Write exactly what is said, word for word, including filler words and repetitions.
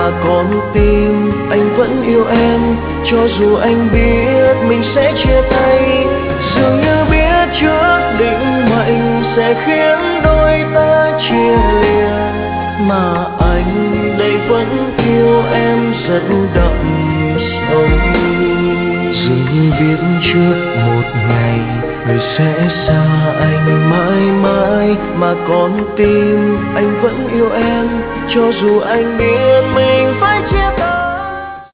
mà con tim anh vẫn yêu em, cho dù anh biết mình sẽ chia tay. Dường như biết trước định mệnh sẽ khiến đôi ta chia lìa, mà anh đây vẫn yêu em rất đậm sâu. Dường biết trước một ngày người sẽ xa anh mãi mãi, mà con tim anh vẫn yêu em, cho dù anh biết mình phải